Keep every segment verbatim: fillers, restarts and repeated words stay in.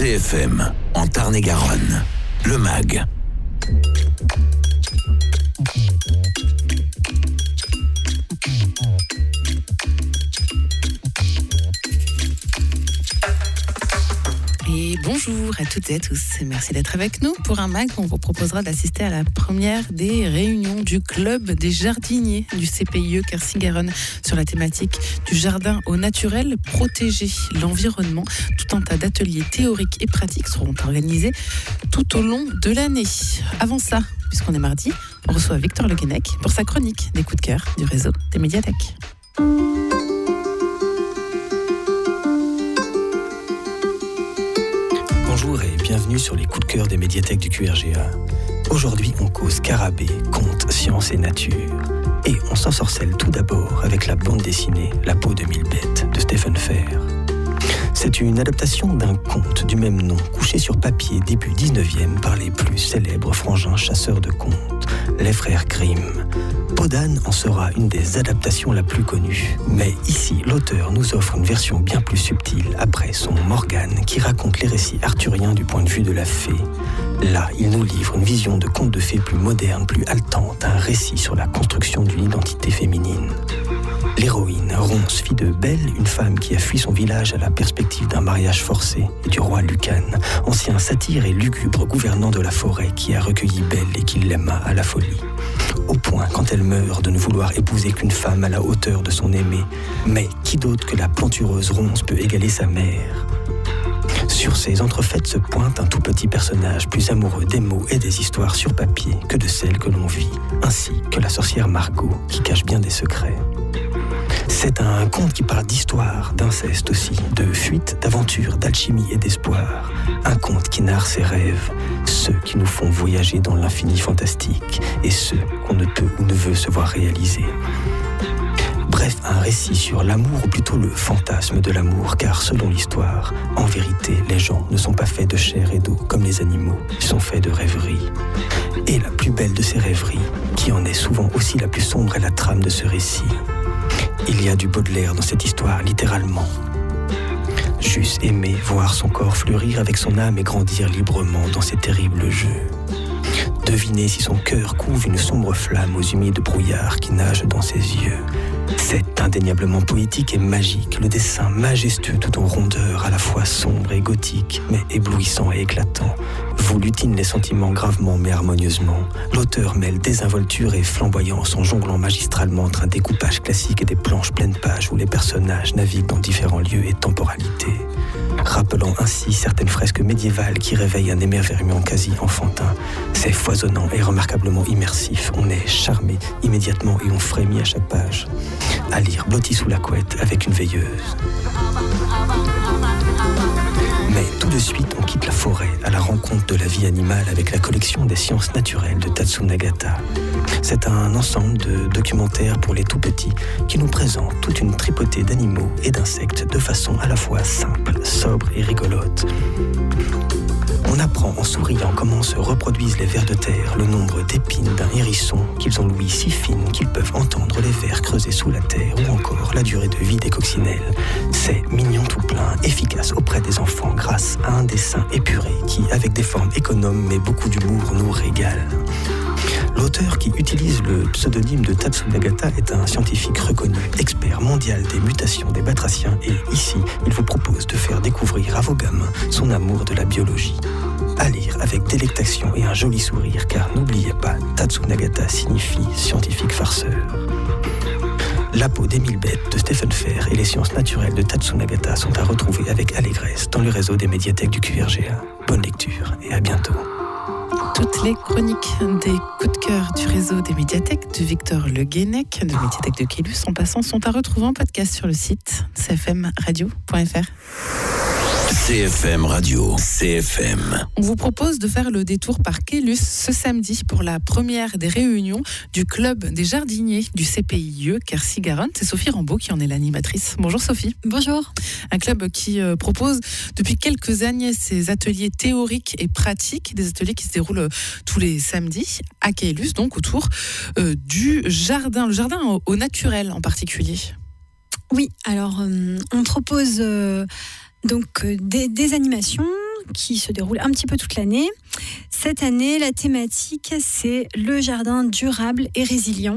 C F M, en Tarn-et-Garonne, le M A G. Et bonjour à toutes et à tous. Merci d'être avec nous pour un M A G. On vous proposera d'assister à la première des réunions du club des jardiniers du C P I E Quercy-Garonne sur la thématique du jardin au naturel, protéger l'environnement. Tout un tas d'ateliers théoriques et pratiques seront organisés tout au long de l'année. Avant ça, puisqu'on est mardi, on reçoit Victor Le Guenec pour sa chronique des coups de cœur du réseau des médiathèques. Bonjour et bienvenue sur les coups de cœur des médiathèques du Q R G A. Aujourd'hui, on cause scarabée, contes, sciences et nature. Et on s'ensorcelle tout d'abord avec la bande dessinée La peau de mille bêtes de Stephen Fair. C'est une adaptation d'un conte du même nom, couché sur papier début dix-neuvième par les plus célèbres frangins chasseurs de contes, les frères Grimm. Peau d'âne en sera une des adaptations la plus connue. Mais ici, l'auteur nous offre une version bien plus subtile après son Morgane qui raconte les récits arthuriens du point de vue de la fée. Là, il nous livre une vision de conte de fées plus moderne, plus haletante, un récit sur la construction d'une identité féminine. L'héroïne, Ronce, fille de Belle, une femme qui a fui son village à la perspective d'un mariage forcé, et du roi Lucan, ancien satyre et lugubre gouvernant de la forêt qui a recueilli Belle et qui l'aima à la folie. Au point, quand elle meurt, de ne vouloir épouser qu'une femme à la hauteur de son aimé. Mais qui d'autre que la plantureuse Ronce peut égaler sa mère ? Sur ces entrefaites se pointe un tout petit personnage plus amoureux des mots et des histoires sur papier que de celles que l'on vit, ainsi que la sorcière Margot qui cache bien des secrets. C'est un conte qui parle d'histoire, d'inceste aussi, de fuite, d'aventure, d'alchimie et d'espoir. Un conte qui narre ses rêves, ceux qui nous font voyager dans l'infini fantastique et ceux qu'on ne peut ou ne veut se voir réaliser. Bref, un récit sur l'amour ou plutôt le fantasme de l'amour, car selon l'histoire, en vérité, les gens ne sont pas faits de chair et d'eau comme les animaux, ils sont faits de rêveries. Et la plus belle de ces rêveries, qui en est souvent aussi la plus sombre, est la trame de ce récit. Il y a du Baudelaire dans cette histoire, littéralement. Juste aimer, voir son corps fleurir avec son âme et grandir librement dans ces terribles jeux. Deviner si son cœur couve une sombre flamme aux humides brouillards qui nagent dans ses yeux. C'est indéniablement poétique et magique, le dessin majestueux tout en rondeur, à la fois sombre et gothique, mais éblouissant et éclatant. Vous lutine les sentiments gravement mais harmonieusement. L'auteur mêle désinvolture et flamboyance en jonglant magistralement entre un découpage classique et des planches pleines pages où les personnages naviguent dans différents lieux et temporalités. Rappelant ainsi certaines fresques médiévales qui réveillent un émerveillement quasi enfantin. C'est foisonnant et remarquablement immersif. On est charmé immédiatement et on frémit à chaque page. À lire blotti sous la couette avec une veilleuse. Mais tout de suite, on quitte la forêt à la rencontre de la vie animale avec la collection des sciences naturelles de Tatsunagata. C'est un ensemble de documentaires pour les tout-petits qui nous présente toute une tripotée d'animaux et d'insectes de façon à la fois simple, sobre et rigolote. On apprend en souriant comment se reproduisent les vers de terre, le nombre d'épines d'un hérisson qu'ils ont l'ouïe si fine qu'ils peuvent entendre les vers creusés sous la terre ou encore la durée de vie des coccinelles. C'est mignon tout plein, efficace auprès des enfants grâce à un dessin épuré qui, avec des formes économes mais beaucoup d'humour, nous régale. L'auteur qui utilise le pseudonyme de Tatsunagata est un scientifique reconnu, expert mondial des mutations des batraciens et ici, il vous propose de faire découvrir à vos gamins son amour de la biologie. À lire avec délectation et un joli sourire car n'oubliez pas, Tatsunagata signifie scientifique farceur. La peau des mille bêtes de Stephen Fair et les sciences naturelles de Tatsunagata sont à retrouver avec allégresse dans le réseau des médiathèques du Q R G A. Bonne lecture et à bientôt. Toutes les chroniques des coups de cœur du réseau des médiathèques de Victor Le Guenec de Médiathèque de Quélus en passant sont à retrouver en podcast sur le site c f m radio point f r. C F M Radio, C F M. On vous propose de faire le détour par Quélus ce samedi pour la première des réunions du club des jardiniers du C P I E Quercy-Garonne. C'est Sophie Rambaud qui en est l'animatrice. Bonjour Sophie. Bonjour. Un club qui euh, propose depuis quelques années ces ateliers théoriques et pratiques, des ateliers qui se déroulent tous les samedis à Quélus, donc autour euh, du jardin, le jardin au, au naturel en particulier. Oui, alors euh, on propose euh, donc euh, des, des animations qui se déroule un petit peu toute l'année. Cette année, la thématique, c'est le jardin durable et résilient.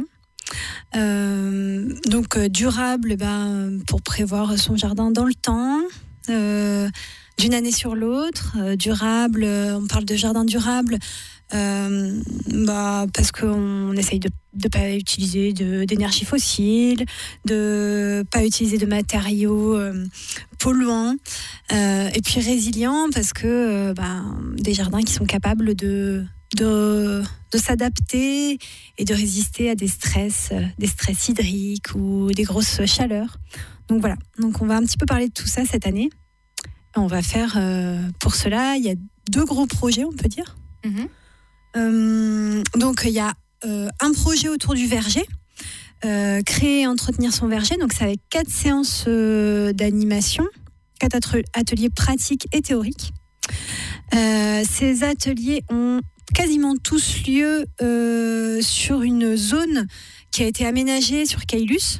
Euh, donc euh, durable, ben, pour prévoir son jardin dans le temps, euh, d'une année sur l'autre. Euh, durable, euh, on parle de jardin durable euh, bah, parce qu'on essaye de ne pas utiliser de, d'énergie fossile, de ne pas utiliser de matériaux euh, polluants, euh, et puis résilient parce que euh, bah, des jardins qui sont capables de De, de s'adapter et de résister à des stress, des stress hydriques ou des grosses chaleurs. Donc voilà, donc on va un petit peu parler de tout ça cette année. On va faire, euh, pour cela, il y a deux gros projets, on peut dire. Mmh. Euh, donc il y a euh, un projet autour du verger, euh, créer et entretenir son verger. Donc c'est avec quatre séances euh, d'animation, quatre ateliers pratiques et théoriques. Euh, ces ateliers ont quasiment tous lieu euh, sur une zone qui a été aménagée sur Caylus.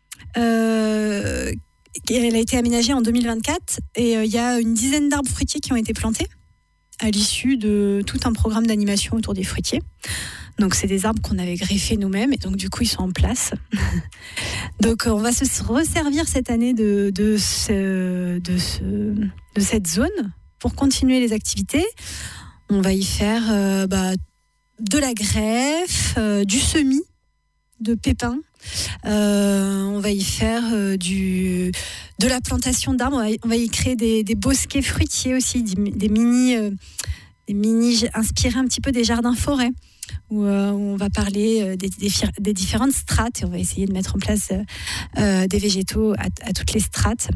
Euh, elle a été aménagée en deux mille vingt-quatre et euh, il y a une dizaine d'arbres fruitiers qui ont été plantés à l'issue de tout un programme d'animation autour des fruitiers. Donc c'est des arbres qu'on avait greffés nous-mêmes et donc du coup ils sont en place. Donc on va se resservir cette année de, de, ce, de, ce, de cette zone pour continuer les activités. On va y faire euh, bah, de la greffe, euh, du semis de pépins. Euh, on va y faire euh, du, de la plantation d'arbres. On va y, on va y créer des, des bosquets fruitiers aussi, des, des mini, euh, des mini inspirés un petit peu des jardins forêts, où, euh, où on va parler euh, des, des, des différentes strates et on va essayer de mettre en place euh, des végétaux à, à toutes les strates.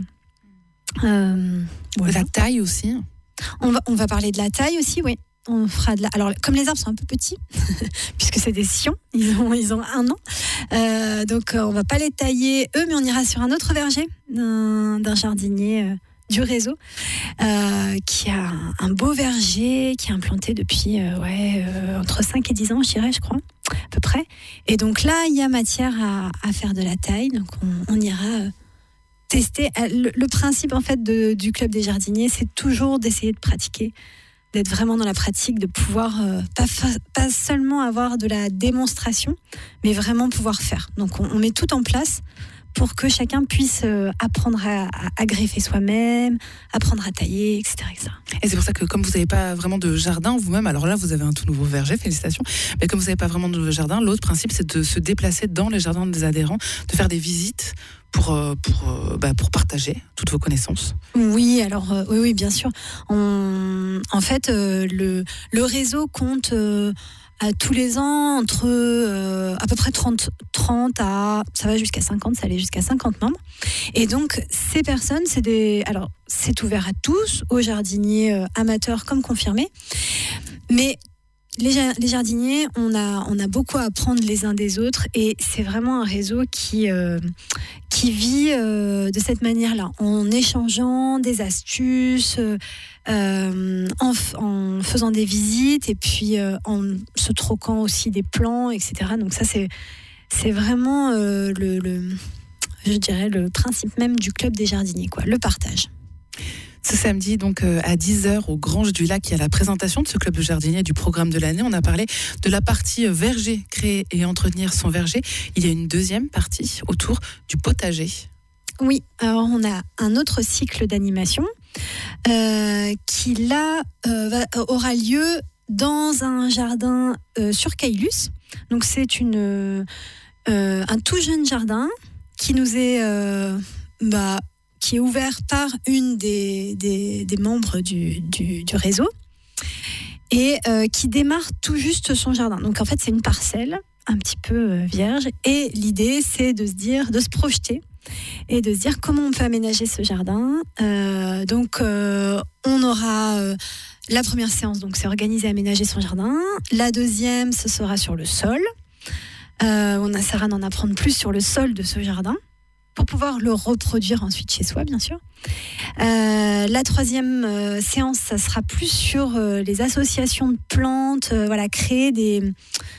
Euh, voilà. La taille aussi. On va, on va parler de la taille aussi, oui. On fera de la... Alors, comme les arbres sont un peu petits, puisque c'est des sions, ils ont, ils ont un an, euh, donc euh, on ne va pas les tailler eux, mais on ira sur un autre verger d'un, d'un jardinier euh, du réseau, euh, qui a un, un beau verger, qui est implanté depuis euh, ouais, euh, entre cinq et dix ans, je dirais, je crois, à peu près. Et donc là, il y a matière à, à faire de la taille, donc on, on ira... Euh, tester. Le, le principe en fait de, du club des jardiniers, c'est toujours d'essayer de pratiquer, d'être vraiment dans la pratique, de pouvoir euh, pas, fa- pas seulement avoir de la démonstration, mais vraiment pouvoir faire. Donc on, on met tout en place pour que chacun puisse euh, apprendre à, à, à greffer soi-même, apprendre à tailler, et cetera, et cetera. Et c'est pour ça que comme vous n'avez pas vraiment de jardin vous-même, alors là vous avez un tout nouveau verger, félicitations, mais comme vous n'avez pas vraiment de jardin, l'autre principe c'est de se déplacer dans les jardins des adhérents, de faire des visites pour, pour, bah, pour partager toutes vos connaissances. Oui, alors euh, oui, oui, bien sûr. On, en fait, euh, le, le réseau compte... Euh, à tous les ans, entre euh, à peu près trente, trente à, ça va jusqu'à cinquante, ça allait jusqu'à cinquante membres. Et donc, ces personnes, c'est des, alors, c'est ouvert à tous, aux jardiniers euh, amateurs comme confirmés. Mais les, les jardiniers, on a, on a beaucoup à apprendre les uns des autres et c'est vraiment un réseau qui, euh, qui vit euh, de cette manière-là, en échangeant des astuces, euh, Euh, en, f- en faisant des visites et puis euh, en se troquant aussi des plans, et cetera. Donc ça, c'est, c'est vraiment euh, le, le, je dirais, le principe même du club des jardiniers, quoi, le partage. Ce samedi, donc euh, à dix heures, au Granges du Lac, il y a la présentation de ce club de jardiniers du programme de l'année. On a parlé de la partie verger, créer et entretenir son verger. Il y a une deuxième partie autour du potager. Oui, alors on a un autre cycle d'animation euh, qui là euh, va, aura lieu dans un jardin euh, sur Caylus. Donc c'est une, euh, un tout jeune jardin qui nous est, euh, bah, qui est ouvert par une des, des, des membres du, du, du réseau et euh, qui démarre tout juste son jardin. Donc en fait c'est une parcelle un petit peu euh, vierge et l'idée c'est de se dire, de se projeter et de se dire comment on peut aménager ce jardin. Euh, donc euh, on aura euh, la première séance, donc c'est organiser aménager son jardin. La deuxième, ce sera sur le sol. Euh, on essaiera d'en apprendre plus sur le sol de ce jardin pour pouvoir le reproduire ensuite chez soi, bien sûr. Euh, la troisième euh, séance, ça sera plus sur euh, les associations de plantes, euh, voilà, créer des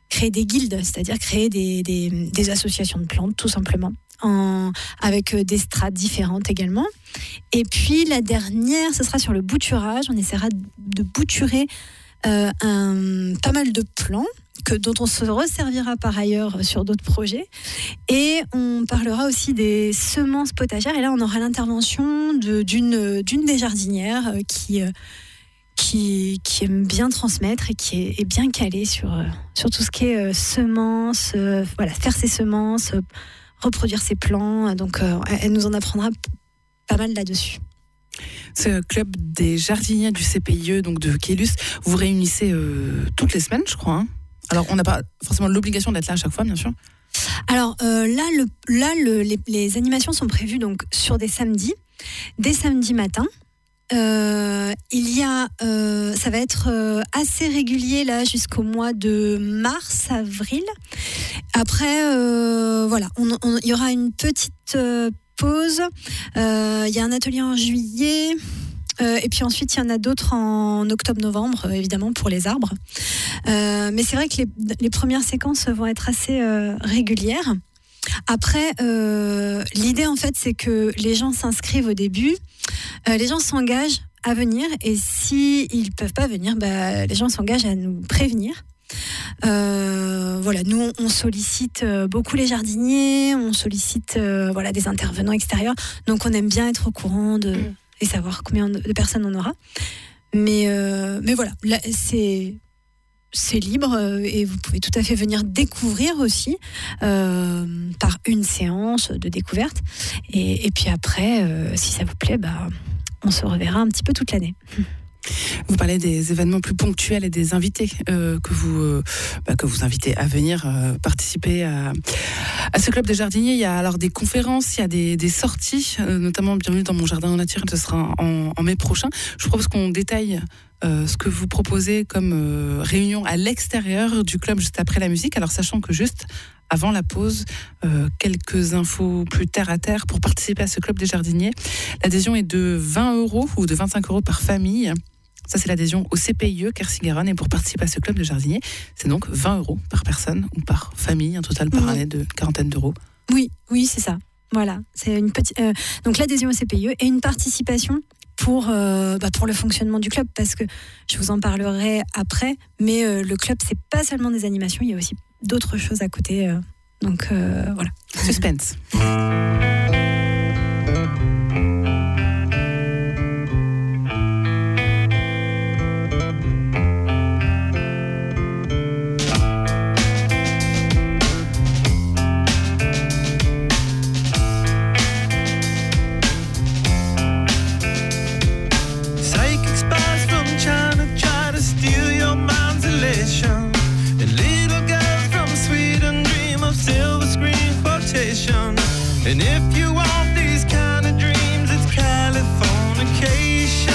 créer des guildes, c'est-à-dire créer des, des, des associations de plantes, tout simplement, en, avec des strates différentes également. Et puis la dernière, ce sera sur le bouturage. On essaiera de bouturer euh, un, pas mal de plants que, dont on se resservira par ailleurs sur d'autres projets. Et on parlera aussi des semences potagères. Et là, on aura l'intervention de, d'une, d'une des jardinières qui... Euh, Qui, qui aime bien transmettre et qui est, est bien calée sur, sur tout ce qui est euh, semences, euh, voilà, faire ses semences, euh, reproduire ses plants. Donc, euh, elle nous en apprendra p- pas mal là-dessus. Ce club des jardiniers du C P I E, donc de Quélus, vous réunissez euh, toutes les semaines, je crois. Hein. Alors, on n'a pas forcément l'obligation d'être là à chaque fois, bien sûr. Alors euh, là, le, là le, les, les animations sont prévues donc, sur des samedis, des samedis matins. Euh, il y a, euh, ça va être euh, assez régulier là jusqu'au mois de mars, avril. Après, euh, voilà, on, on, il y aura une petite euh, pause. Euh, il y a un atelier en juillet. Euh, et puis ensuite, il y en a d'autres en octobre-novembre, euh, évidemment, pour les arbres. Euh, mais c'est vrai que les, les premières séquences vont être assez euh, régulières. Après, euh, l'idée, en fait, c'est que les gens s'inscrivent au début, euh, les gens s'engagent à venir, et s'ils ne peuvent pas venir, bah, les gens s'engagent à nous prévenir. Euh, voilà, nous, on, on sollicite beaucoup les jardiniers, on sollicite euh, voilà, des intervenants extérieurs, donc on aime bien être au courant de, et savoir combien de personnes on aura. Mais, euh, mais voilà, là, c'est... c'est libre et vous pouvez tout à fait venir découvrir aussi euh, par une séance de découverte. Et, et puis après, euh, si ça vous plaît, bah, on se reverra un petit peu toute l'année. Vous parlez des événements plus ponctuels et des invités euh, que, vous, euh, bah, que vous invitez à venir euh, participer à, à ce club des jardiniers. Il y a alors des conférences, il y a des, des sorties, euh, notamment Bienvenue dans mon jardin en nature, ce sera en, en mai prochain. Je vous propose qu'on détaille euh, ce que vous proposez comme euh, réunion à l'extérieur du club juste après la musique. Alors sachant que juste avant la pause, euh, quelques infos plus terre à terre pour participer à ce club des jardiniers. L'adhésion est de vingt euros ou de vingt-cinq euros par famille. Ça, c'est l'adhésion au C P I E Quercy-Garonne. Et pour participer à ce club de jardiniers, c'est donc vingt euros par personne ou par famille, un total par année de quarantaine d'euros. Oui, oui, c'est ça. Voilà, c'est une petite. Euh, donc l'adhésion au C P I E et une participation pour euh, bah, pour le fonctionnement du club, parce que je vous en parlerai après. Mais euh, le club, c'est pas seulement des animations, il y a aussi d'autres choses à côté. Euh, donc euh, voilà. Suspense. And if you want these kind of dreams, it's Californication.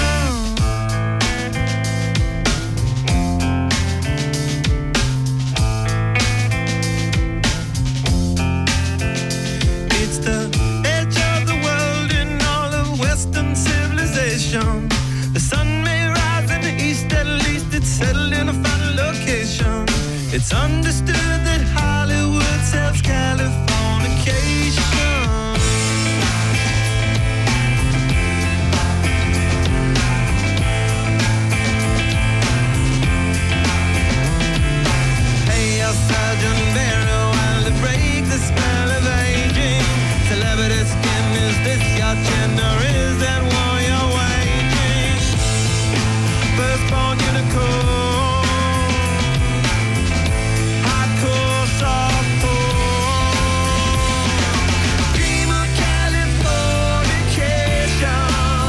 It's the edge of the world in all of Western civilization. The sun may rise in the east, at least it's settled in a final location. It's understood that Hollywood sells Californication. Sergeant Barrow, while to break the spell of aging. Celebrity skin, is this your chin or is that war you're waging? Firstborn unicorn, hardcore, softcore. Dream of Californication.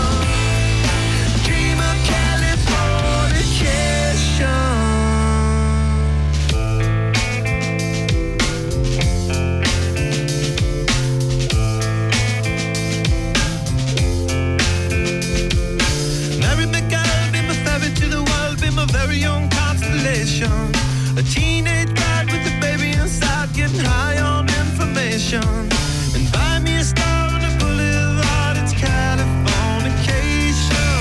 Dream of Californication. Very young constellation, a teenage bride with a baby inside, getting high on information. And buy me a star on the boulevard, it's Californication.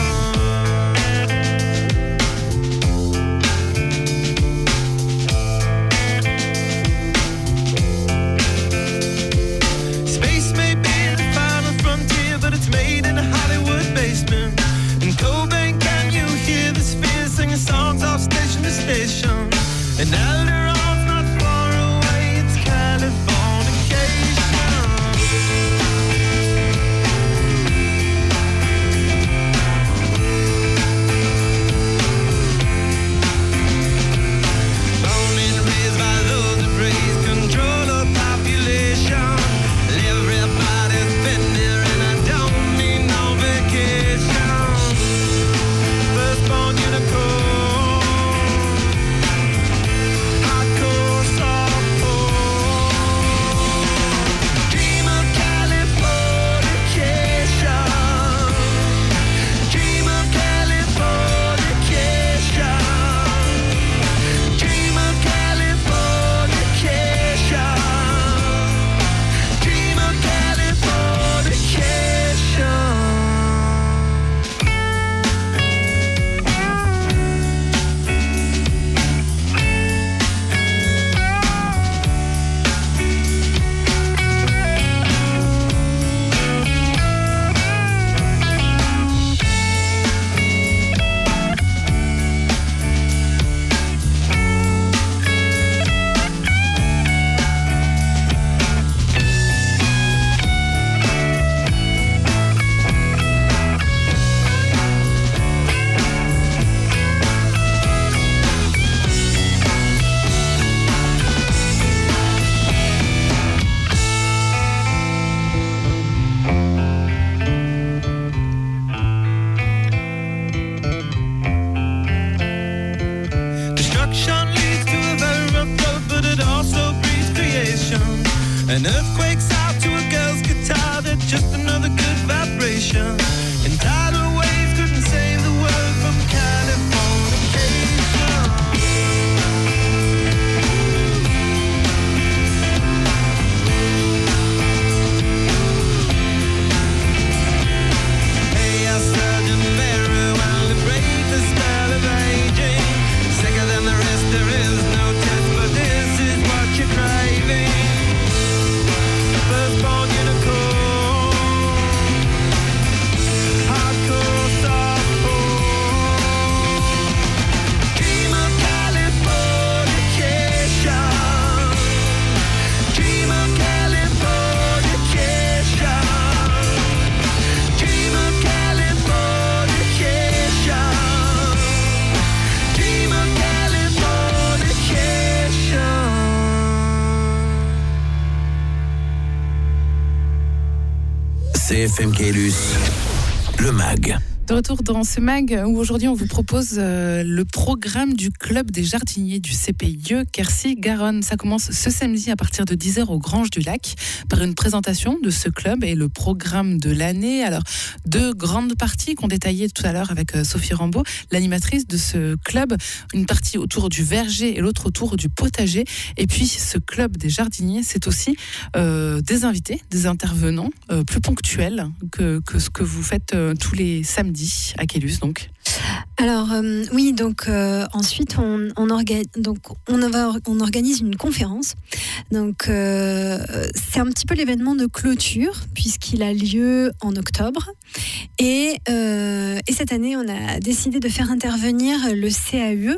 F M Caylus, le mag. De retour dans ce mag où aujourd'hui on vous propose euh, le programme du club des jardiniers du C P I E Quercy-Garonne. Ça commence ce samedi à partir de dix heures aux Granges du Lac par une présentation de ce club et le programme de l'année. Alors, deux grandes parties qu'on détaillait tout à l'heure avec euh, Sophie Rambaud, l'animatrice de ce club. Une partie autour du verger et l'autre autour du potager. Et puis ce club des jardiniers, c'est aussi euh, des invités, des intervenants euh, plus ponctuels que, que ce que vous faites euh, tous les samedis à Caylus, donc. Alors euh, oui, donc euh, ensuite on, on, orga- donc on, va, on organise une conférence. Donc euh, c'est un petit peu l'événement de clôture puisqu'il a lieu en octobre. Et, euh, et cette année, on a décidé de faire intervenir le C A U E.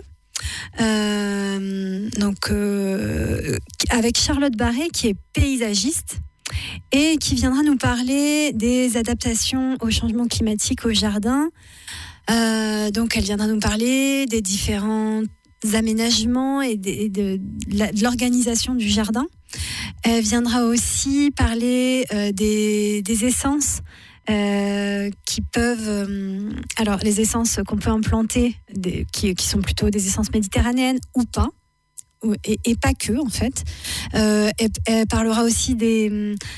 Euh, donc euh, avec Charlotte Barré qui est paysagiste et qui viendra nous parler des adaptations au changement climatique au jardin. Euh, donc elle viendra nous parler des différents aménagements et de, et de, de l'organisation du jardin. Elle viendra aussi parler euh, des, des essences euh, qui peuvent... Euh, alors les essences qu'on peut implanter, des, qui, qui sont plutôt des essences méditerranéennes ou pas. Et, et pas que en fait. Euh, elle, elle parlera aussi des,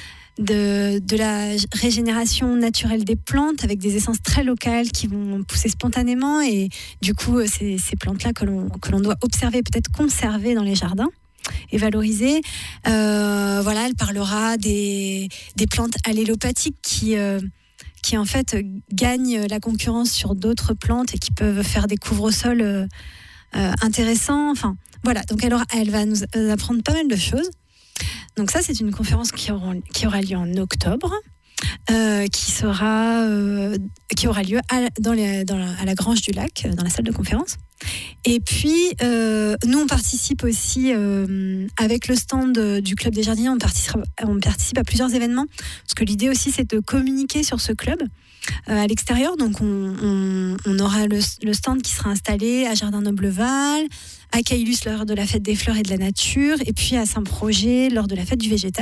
de, de la régénération naturelle des plantes avec des essences très locales qui vont pousser spontanément et du coup c'est ces plantes-là que l'on, que l'on doit observer, peut-être conserver dans les jardins et valoriser. Euh, voilà, elle parlera des, des plantes allélopathiques qui... Euh, qui en fait gagnent la concurrence sur d'autres plantes et qui peuvent faire des couvre-sols euh, euh, intéressants. Enfin, voilà, donc elle, aura, elle va nous apprendre pas mal de choses. Donc ça, c'est une conférence qui aura, qui aura lieu en octobre, euh, qui, sera, euh, qui aura lieu à, dans les, dans la, à la Grange du Lac, dans la salle de conférence. Et puis, euh, nous, on participe aussi euh, avec le stand du Club des Jardiniers, on participe, on participe à plusieurs événements, parce que l'idée aussi, c'est de communiquer sur ce club euh, à l'extérieur. Donc, on, on, on aura le, le stand qui sera installé à Jardin-Nobleval, à Caylus lors de la fête des fleurs et de la nature, et puis à Saint-Projet lors de la fête du végétal.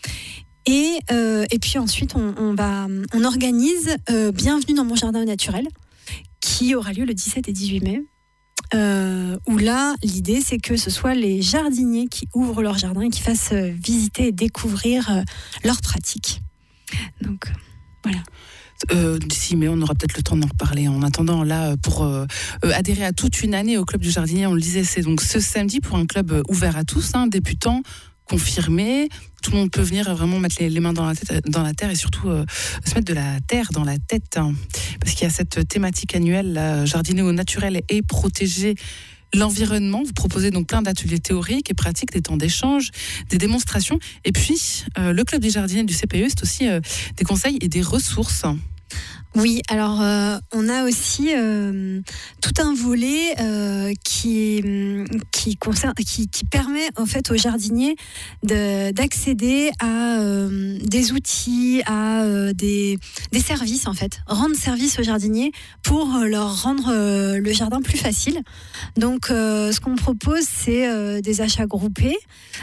Et, euh, et puis ensuite, on, on, va, on organise euh, Bienvenue dans mon jardin naturel, qui aura lieu le dix-sept et dix-huit mai. Euh, où là, l'idée, c'est que ce soit les jardiniers qui ouvrent leur jardin et qui fassent visiter et découvrir euh, leurs pratiques. Donc, euh, voilà. Euh, d'ici mai, on aura peut-être le temps d'en reparler. En attendant, là, pour euh, euh, adhérer à toute une année au Club du Jardinier, on le disait, c'est donc ce samedi pour un club ouvert à tous, hein, débutants, confirmés. Tout le monde peut venir vraiment mettre les, les mains dans la, tête, dans la terre et surtout euh, se mettre de la terre dans la tête. Hein, parce qu'il y a cette thématique annuelle, là, jardiner au naturel et protéger l'environnement. Vous proposez donc plein d'ateliers théoriques et pratiques, des temps d'échange, des démonstrations. Et puis, euh, le Club des jardiniers du C P E, c'est aussi euh, des conseils et des ressources. Oui, alors euh, on a aussi euh, tout un volet euh, qui qui concerne, qui, qui permet en fait aux jardiniers de, d'accéder à euh, des outils, à euh, des des services en fait, rendre service aux jardiniers pour leur rendre euh, le jardin plus facile. Donc euh, ce qu'on propose, c'est euh, des achats groupés.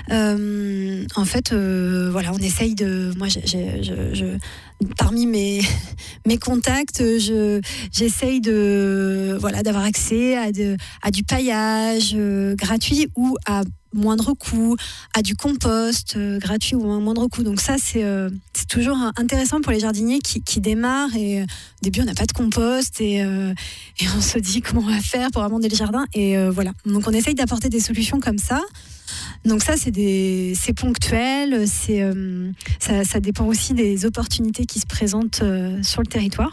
Euh, en fait, euh, voilà, on essaye de, moi, j'ai, j'ai, je, je, parmi mes mes contacts, je, j'essaye de, voilà, d'avoir accès à, de, à du paillage euh, gratuit ou à moindre coût, à du compost euh, gratuit ou à moindre coût. Donc ça, c'est, euh, c'est toujours intéressant pour les jardiniers qui, qui démarrent. Et euh, au début, on n'a pas de compost et, euh, et on se dit comment on va faire pour amender le jardin. Et euh, voilà. Donc on essaye d'apporter des solutions comme ça. Donc ça, c'est, des, c'est ponctuel, c'est, euh, ça, ça dépend aussi des opportunités qui se présentent euh, sur le territoire.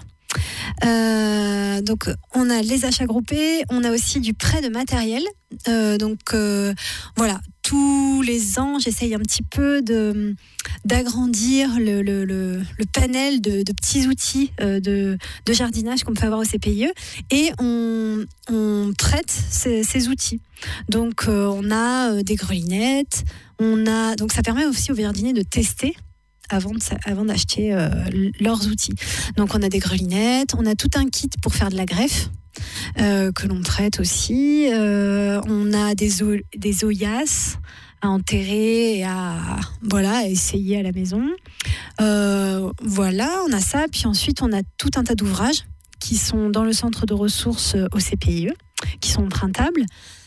Euh, donc on a les achats groupés, on a aussi du prêt de matériel. Euh, donc euh, voilà, tous les ans, j'essaye un petit peu de, d'agrandir le, le, le, le panel de, de petits outils euh, de, de jardinage qu'on peut avoir au C P I E et on, on prête ces, ces outils. Donc euh, on a euh, des grelinettes, on a, donc ça permet aussi aux jardiniers de tester avant, de, avant d'acheter euh, leurs outils. Donc on a des grelinettes, on a tout un kit pour faire de la greffe euh, que l'on prête aussi. Euh, on a des, o- des oyas, à enterrer et à, voilà, à essayer à la maison. Euh, voilà, on a ça. Puis ensuite, on a tout un tas d'ouvrages qui sont dans le centre de ressources au C P I E, qui sont empruntables.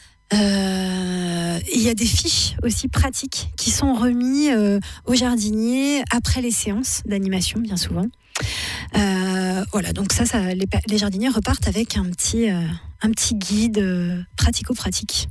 Euh, il y a des fiches aussi pratiques qui sont remises euh, aux jardiniers après les séances d'animation, bien souvent. Euh, voilà, donc ça, ça les, les jardiniers repartent avec un petit, euh, un petit guide euh, pratico-pratique.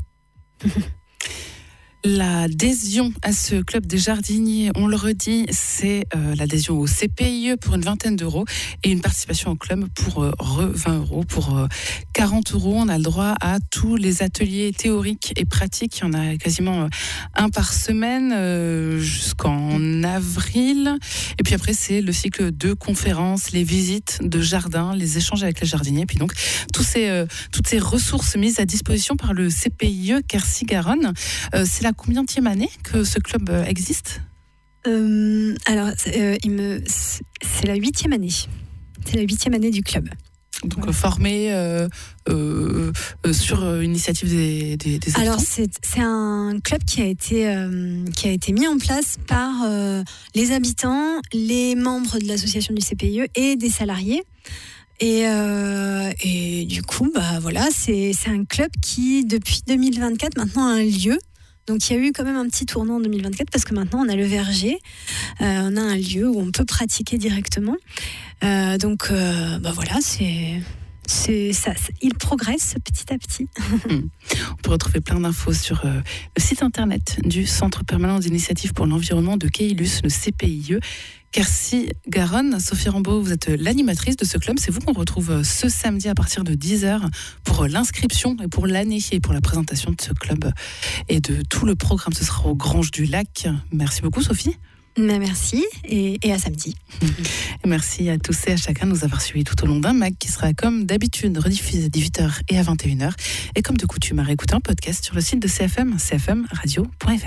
L'adhésion à ce club des jardiniers, on le redit, c'est euh, l'adhésion au C P I E pour une vingtaine d'euros et une participation au club pour euh, vingt euros. Pour euh, quarante euros, on a le droit à tous les ateliers théoriques et pratiques. Il y en a quasiment euh, un par semaine euh, jusqu'en avril. Et puis après, c'est le cycle de conférences, les visites de jardins, les échanges avec les jardiniers. Puis donc, tous ces, euh, toutes ces ressources mises à disposition par le C P I E Quercy-Garonne. Euh, c'est la combienième année que ce club existe ? euh, Alors, euh, il me, c'est la huitième année. C'est la huitième année du club. Donc ouais. formé euh, euh, euh, sur euh, initiative des, des, des habitants. Alors c'est, c'est un club qui a été euh, qui a été mis en place par euh, les habitants, les membres de l'association du C P I E et des salariés. Et, euh, et du coup, bah voilà, c'est c'est un club qui depuis deux mille vingt-quatre maintenant a un lieu. Donc il y a eu quand même un petit tournant en deux mille vingt-quatre parce que maintenant on a le verger, euh, on a un lieu où on peut pratiquer directement. Euh, donc euh, bah voilà, c'est, c'est ça, il progresse petit à petit. On peut retrouver plein d'infos sur euh, le site internet du Centre permanent d'initiative pour l'environnement de Caylus, le C P I E. Quercy-Garonne. Sophie Rambaud, vous êtes l'animatrice de ce club. C'est vous qu'on retrouve ce samedi à partir de dix heures pour l'inscription et pour l'année et pour la présentation de ce club et de tout le programme. Ce sera aux Granges du Lac. Merci beaucoup, Sophie. Merci et, et à samedi. Et merci à tous et à chacun de nous avoir suivis tout au long d'un mag qui sera comme d'habitude rediffusé à dix-huit heures et à vingt et une heures. Et comme de coutume à réécouter un podcast sur le site de C F M, c f m radio point f r.